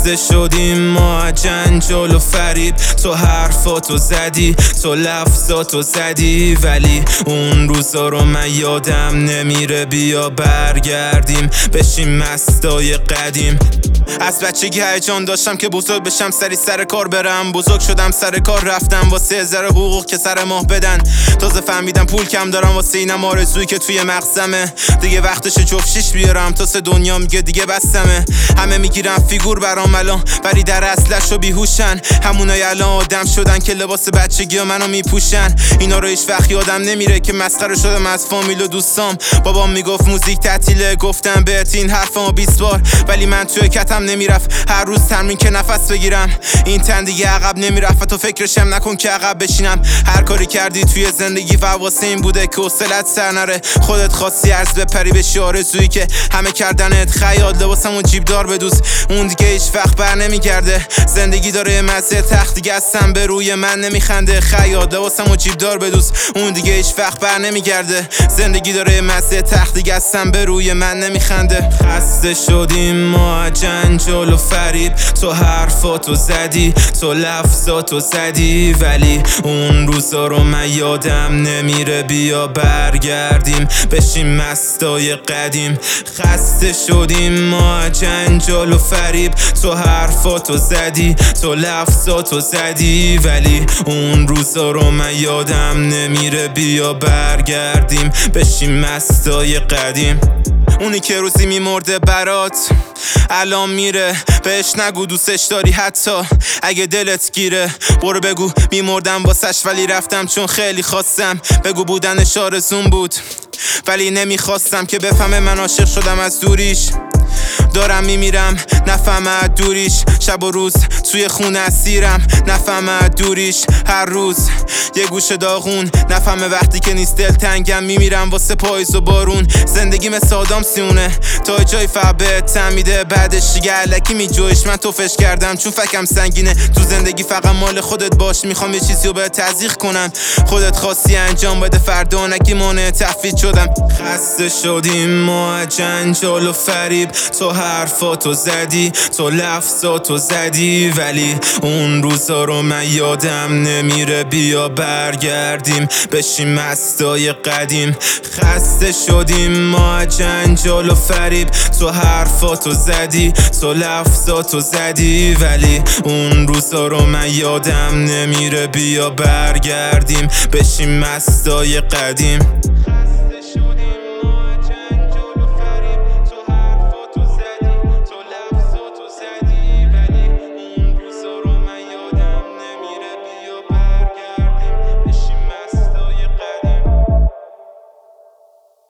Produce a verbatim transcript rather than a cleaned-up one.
خسته شدیم ما از جنجال و فریب. تو حرفاتو زدی، تو لفظاتو زدی، ولی اون روزا رو من یادم نمیره. بیا برگردیم بشیم مستای قدیم. از بچگی هیجان داشتم که بزرگ بشم، سری سر کار برم. بزرگ شدم سر کار رفتم واسه ذره حقوق که سر ماه بدن. تازه فهمیدم پول کم دارم واسه اینم آرزویی که توی مغزمه. دیگه وقتش جفت شیش بیارم تا سه دنیا میگه دیگه بستمه. همه میگیرن فیگور برام الان، ولی در اصلش رو بیهوشن. همونای الان آدم شدن که لباس بچگی منو میپوشن. اینا رو هیچ وقت یادم نمیره که مسخره شدم از فامیل و دوستام. بابام میگفت موزیک تعطیله، گفتم بهت این حرفمو بیست بار، ولی من توی کتم نمیرفت هر روز تمرین که نفس بگیرم. این تن دیگه عقب نمیرفت و تو فکرشم نکن که عقب بشینم. هر کاری کردی توی زندگی و واسه این بوده که حوصلت سر نره. خودت خواستی عرض بپری بشی آرزویی که همه کردنت خیال. لباسمو جیب دار بدوز، اون دیگه هیچ وقت بر نمیگرده. زندگی داره مزه تخت دیگه اصلا به روی من نمیخنده. خیال لباسمو جیب دار بدوز، اون دیگه هیچ وقت بر نمیگرده. زندگی داره مزه تخت دیگه اصلا به روی من نمیخنده. خسته شدیم ما از جنجال و فریب. تو حرفاتو زدی، تو لفظاتو زدی، ولی اون روزا رو من یادم نمیره. بیا برگردیم بشیم مستای قدیم. خسته شدیم ما از جنجال و فریب. تو حرفاتو زدی، تو لفظاتو زدی، ولی اون روزا رو من یادم نمیره. بیا برگردیم بشیم مستای قدیم. اونی که روزی میمرده برات الان میره، بهش نگو دوستش داری حتی اگه دلت گیره. برو بگو میمردم واسش ولی رفتم چون خیلی خواستم. بگو بودنش آرزوم بود ولی نمیخواستم که بفهمه من عاشق شدم از دوریش. دارم میمیرم نفهمه دوریش، شب و روز توی خونه اسیرم نفهمه دوریش. هر روز یه گوشه داغون نفهمه وقتی که نیست دلتنگم. میمیرم واسه پاییز و بارون، زندگی مثل آدم سیونه تا جای فبه تمیده. بعدش دیگه علکی میجویش، من توفش کردم چون فکم سنگینه. تو زندگی فقط مال خودت باش، میخوام یه چیزی رو به تزریق کنم. خودت خواستی انجام بده فردا نگی مانع تفویض شدم. خسته شدیم ما از جنجال و فریب. تو حرفاتو زدی، تو لفظاتو زدی، ولی اون روزا رو من یادم نمیره. بیا برگردیم بشیم مستای قدیم. خسته شدیم ما از جنجال و فریب. تو حرفاتو زدی، تو لفظاتو زدی، ولی اون روزا رو من یادم نمیره. بیا برگردیم بشیم مستای قدیم.